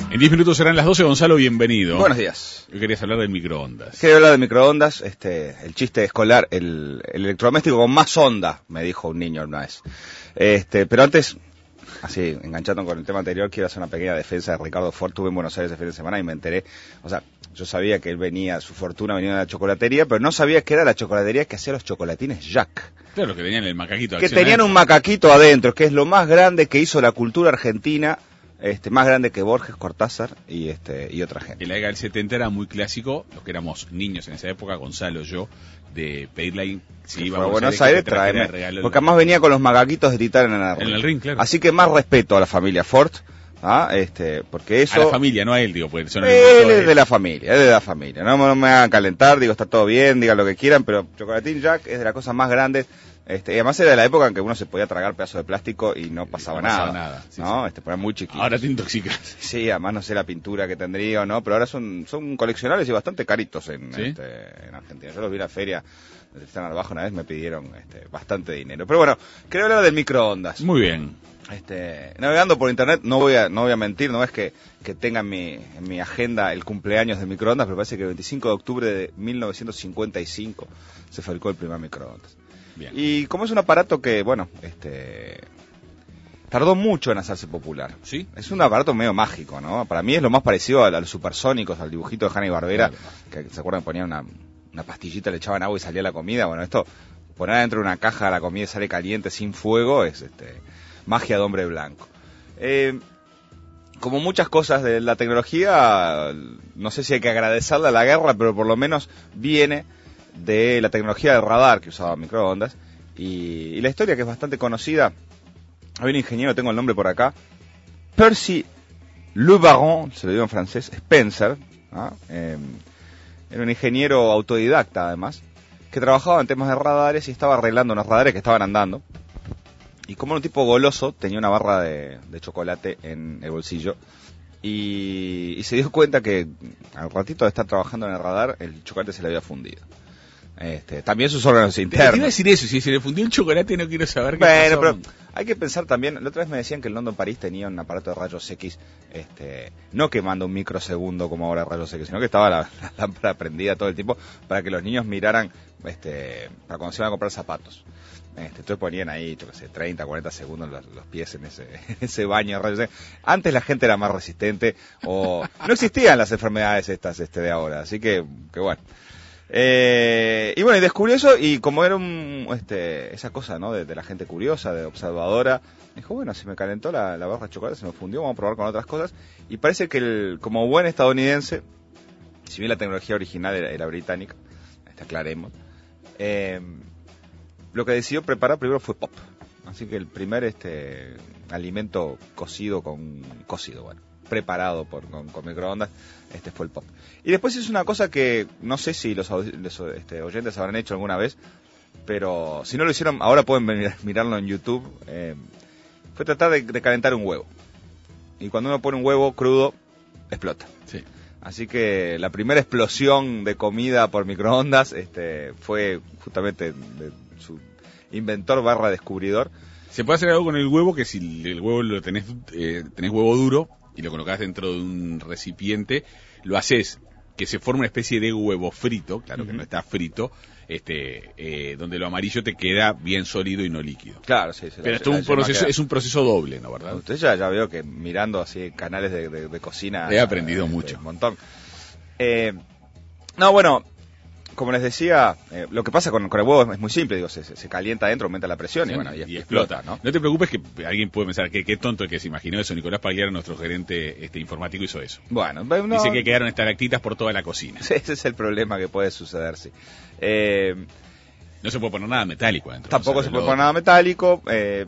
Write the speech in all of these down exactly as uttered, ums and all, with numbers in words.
En diez minutos serán las doce. Gonzalo, bienvenido. Buenos días. Hoy querías hablar del microondas. Quería hablar de microondas, este, el chiste escolar, el, el electrodoméstico con más onda, me dijo un niño una vez. Este, pero antes, así, enganchando con el tema anterior, quiero hacer una pequeña defensa de Ricardo Ford. Estuve en Buenos Aires el fin de semana y me enteré, o sea, yo sabía que él venía, su fortuna venía de la chocolatería, pero no sabía que era la chocolatería que hacía los chocolatines Jack. Claro, que tenían el macaquito. Que tenían un macaquito adentro, que es lo más grande que hizo la cultura argentina. Este, más grande que Borges, Cortázar y este y otra gente. En la década del setenta era muy clásico, los que éramos niños en esa época, Gonzalo, yo, de pedirle si íbamos a Buenos Aires, traerme, porque además venía con los macaquitos de Titán en el ring. En el ring, claro. Así que más respeto a la familia Ford, ¿ah? este, porque eso... A la familia, no a él, digo, porque son Él es de la familia, él es de la familia, no, no me hagan calentar, digo, está todo bien, digan lo que quieran, pero Chocolatín Jack es de las cosas más grandes. Este, y además era de la época en que uno se podía tragar pedazos de plástico y no pasaba, no pasaba nada, nada sí, ¿no? sí. Este, muy chiquito. Ahora te intoxicas. Sí, además no sé la pintura que tendría o no, pero ahora son, son coleccionables y bastante caritos en, ¿Sí? este, en Argentina. Yo los vi en la feria de Tristán Arbajo una vez, me pidieron este, bastante dinero. Pero bueno, quería hablar del microondas. Muy bien. Este, navegando por internet, no voy a, no voy a mentir, no es que, que tenga en mi, en mi agenda el cumpleaños del microondas, pero parece que el veinticinco de octubre de mil novecientos cincuenta y cinco se fabricó el primer microondas. Bien. Y como es un aparato que, bueno, este tardó mucho en hacerse popular. ¿Sí? Es un aparato medio mágico, ¿no? Para mí es lo más parecido a, a los supersónicos, al dibujito de Hanna-Barbera, claro. que se acuerdan, ponían una, una pastillita, le echaban agua y salía la comida. Bueno, esto, poner dentro de una caja la comida y sale caliente sin fuego, es este magia de hombre blanco. Eh, como muchas cosas de la tecnología, no sé si hay que agradecerle a la guerra, pero por lo menos viene de la tecnología del radar que usaba microondas y, y la historia, que es bastante conocida. Hay un ingeniero, tengo el nombre por acá, Percy Le Baron, se lo digo en francés, Spencer, ¿no? eh, era un ingeniero autodidacta además, que trabajaba en temas de radares y estaba arreglando unos radares que estaban andando, y como era un tipo goloso, tenía una barra de, de chocolate en el bolsillo y, y se dio cuenta que al ratito de estar trabajando en el radar el chocolate se le había fundido. Este, también sus órganos internos. Te iba a decir eso, si se le fundió el chocolate no quiero saber qué bueno, pasó. Pero hay que pensar también, la otra vez me decían que el London París tenía un aparato de rayos X, este, no que manda un microsegundo como ahora rayos X, sino que estaba la, la lámpara prendida todo el tiempo para que los niños miraran, este, para cuando se iban a comprar zapatos. Este, entonces ponían ahí, yo qué sé, treinta, cuarenta segundos los, los pies en ese, en ese baño de rayos X. Antes la gente era más resistente o no existían las enfermedades estas este, de ahora, así que, que bueno. Eh, y bueno, y descubrió eso, y como era un, este, esa cosa, ¿no? De, de la gente curiosa, de observadora, dijo, bueno, si me calentó la, la barra de chocolate, se me fundió, vamos a probar con otras cosas. Y parece que el, como buen estadounidense, si bien la tecnología original era, era británica, este, aclaremos, eh, lo que decidió preparar primero fue pop. Así que el primer este alimento cocido con, cocido, bueno, preparado por, con, con microondas, este fue el pop. Y después es una cosa que no sé si los, los este, oyentes habrán hecho alguna vez, pero si no lo hicieron, ahora pueden venir, mirarlo en YouTube. Eh, fue tratar de, de calentar un huevo. Y cuando uno pone un huevo crudo, explota. Sí. Así que la primera explosión de comida por microondas este, fue justamente de su inventor barra descubridor. Se puede hacer algo con el huevo, que si el huevo lo tenés, eh, tenés huevo duro y lo colocás dentro de un recipiente, lo haces que se forme una especie de huevo frito, claro, uh-huh, que no está frito, este, eh, donde lo amarillo te queda bien sólido y no líquido. Claro, sí. Pero esto es un proceso, es un proceso doble, ¿no, verdad? Usted ya, ya veo que mirando así canales de, de, de cocina... He aprendido este, mucho. Un montón. Eh, no, bueno... Como les decía, eh, lo que pasa con, con el huevo es muy simple, digo, se, se calienta adentro, aumenta la presión sí, y bueno, y, y explota, explota, ¿no? No te preocupes que alguien puede pensar que qué tonto el que se imaginó eso. Nicolás Pagliaro, nuestro gerente este, informático, hizo eso. Bueno, no, dice que quedaron estalactitas por toda la cocina. Ese es el problema que puede suceder, sí. Eh, no se puede poner nada metálico adentro. Tampoco se puede poner nada metálico, eh,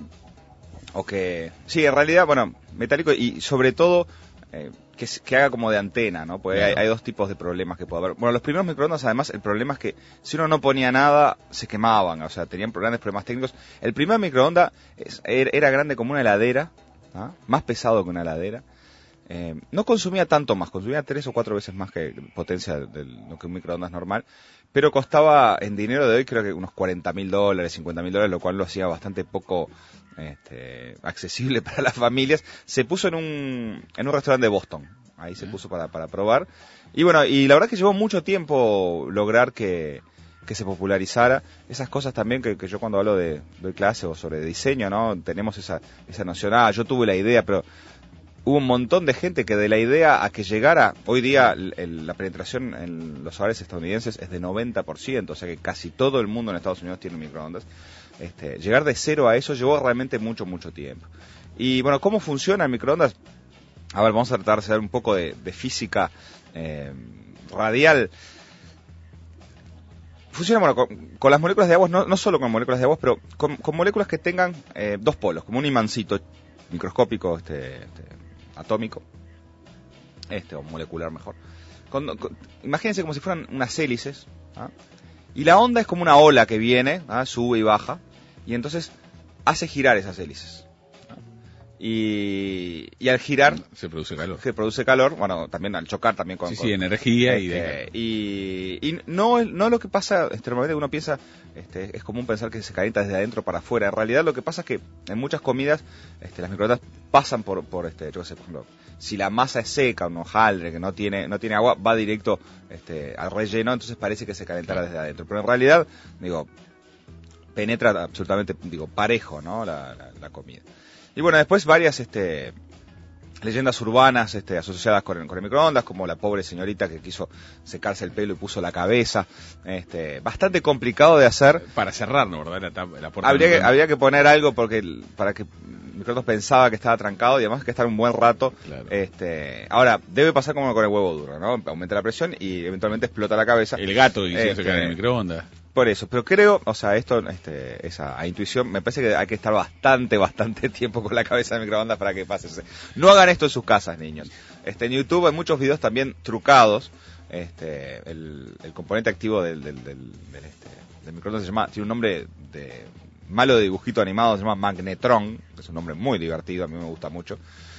o que... Sí, en realidad, bueno, metálico y sobre todo... Eh, Que, que haga como de antena, ¿no? Porque claro, hay, hay dos tipos de problemas que puede haber. Bueno, los primeros microondas, además, el problema es que si uno no ponía nada, se quemaban, o sea, tenían grandes problemas técnicos. El primer microondas es, era grande como una heladera, ¿ah? Más pesado que una heladera. Eh, no consumía tanto más, consumía tres o cuatro veces más que potencia de lo que un microondas normal, pero costaba en dinero de hoy creo que unos cuarenta mil dólares, cincuenta mil dólares, lo cual lo hacía bastante poco este, accesible para las familias. Se puso en un, en un restaurante de Boston, ahí se puso para, para probar. Y bueno, y la verdad que llevó mucho tiempo lograr que, que se popularizara. Esas cosas también que, que yo cuando hablo de, de clase o sobre diseño, ¿no? Tenemos esa, esa noción, ah, yo tuve la idea, pero hubo un montón de gente que de la idea a que llegara, hoy día el, el, la penetración en los hogares estadounidenses es de noventa por ciento, o sea que casi todo el mundo en Estados Unidos tiene microondas. Este, llegar de cero a eso llevó realmente mucho, mucho tiempo. Y bueno, ¿cómo funciona el microondas? A ver, vamos a tratar de hacer un poco de, de física eh, radial. Funciona bueno, con, con las moléculas de agua, no, no solo con moléculas de agua, pero con, con moléculas que tengan eh, dos polos, como un imancito microscópico, este, este atómico, este o molecular mejor. Con, con, imagínense como si fueran unas hélices, ¿ah? Y la onda es como una ola que viene, ¿ah? Sube y baja, y entonces hace girar esas hélices. ¿Ah? Y, y al girar se produce calor. Se produce calor, bueno, también al chocar también con... Sí, con, sí, energía este, y, de... y... Y no, no lo que pasa, este, normalmente uno piensa, este, es común pensar que se calienta desde adentro para afuera. En realidad lo que pasa es que en muchas comidas este, las microondas pasan por, por este, yo qué sé, por ejemplo, si la masa es seca, un hojaldre que no tiene, no tiene agua, va directo este, al relleno, entonces parece que se calentará desde adentro. Pero en realidad, digo, penetra absolutamente, digo, parejo, ¿no? La, la, la comida. Y bueno, después varias este, leyendas urbanas este, asociadas con el, con el microondas, como la pobre señorita que quiso secarse el pelo y puso la cabeza. Este, bastante complicado de hacer. Para cerrar, ¿no? ¿Verdad? La, la puerta habría, que, habría que poner algo porque para que el microondas pensaba que estaba trancado y además hay que estar un buen rato. Claro. Este, ahora, debe pasar como con el huevo duro, ¿no? Aumenta la presión y eventualmente explota la cabeza. El gato diciendo este, que en el microondas. Por eso, pero creo, o sea, esto, este, esa a intuición, me parece que hay que estar bastante, bastante tiempo con la cabeza de microondas para que pase. No hagan esto en sus casas, niños. Este, en YouTube hay muchos videos también trucados. Este, el, el componente activo del, del, del, del, este, del microondas se llama, tiene un nombre de malo de dibujito animado, se llama Magnetron, que es un nombre muy divertido, a mí me gusta mucho.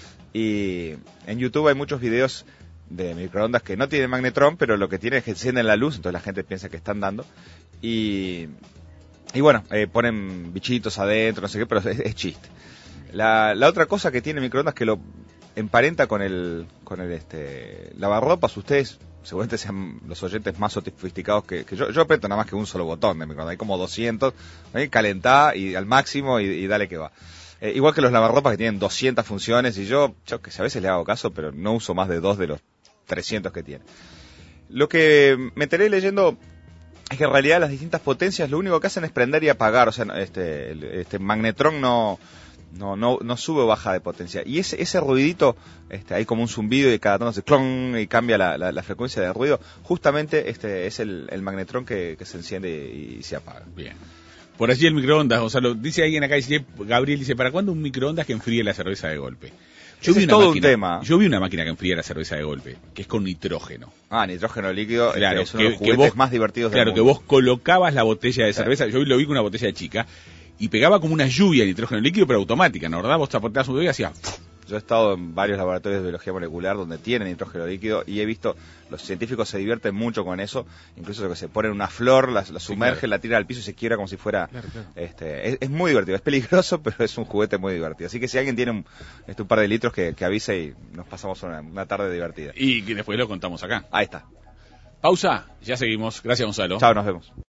Y en YouTube hay muchos videos de microondas que no tienen magnetron, pero lo que tiene es que encienden la luz, entonces la gente piensa que están dando. Y, y bueno, eh, ponen bichitos adentro, no sé qué, pero es, es chiste. La, la otra cosa que tiene el microondas que lo emparenta con el, con el este, lavarropas, ustedes seguramente sean los oyentes más sofisticados que, que yo. Yo aprieto nada más que un solo botón de microondas, hay como doscientos, ¿eh? Calentá y al máximo y, y dale que va. Eh, igual que los lavarropas que tienen doscientas funciones y yo, yo que sé, a veces le hago caso, pero no uso más de dos de los trescientos que tiene. Lo que me enteré leyendo es que en realidad las distintas potencias lo único que hacen es prender y apagar, o sea, este, este magnetron no, no, no, no sube o baja de potencia. Y ese, ese ruidito, este, hay como un zumbido y cada tanto hace clon y cambia la, la, la frecuencia de ruido, justamente este es el, el magnetron que, que se enciende y, y se apaga. Bien. Por allí el microondas, Gonzalo, dice alguien acá, dice, Gabriel dice, ¿para cuándo un microondas que enfríe la cerveza de golpe? Yo Ese vi es una todo máquina, un tema. Yo vi una máquina que enfría la cerveza de golpe, que es con nitrógeno. Ah, nitrógeno líquido, Claro, este, es uno de que, los que juguetes vos, más divertidos del claro, mundo. que vos colocabas la botella de cerveza, Sí. yo lo vi con una botella de chica, y pegaba como una lluvia de nitrógeno líquido, pero automática, ¿no? ¿Verdad? Vos aportabas un dedo y hacía... Yo he estado en varios laboratorios de biología molecular donde tienen nitrógeno líquido y he visto, los científicos se divierten mucho con eso, incluso lo que se ponen una flor, la, la sumergen, sí, claro. La tiran al piso y se quiebra como si fuera... Claro, claro. Este, es, es muy divertido, es peligroso, pero es un juguete muy divertido. Así que si alguien tiene un, este, un par de litros que, que avise y nos pasamos una, una tarde divertida. Y que después lo contamos acá. Ahí está. Pausa, ya seguimos. Gracias, Gonzalo. Chao, nos vemos.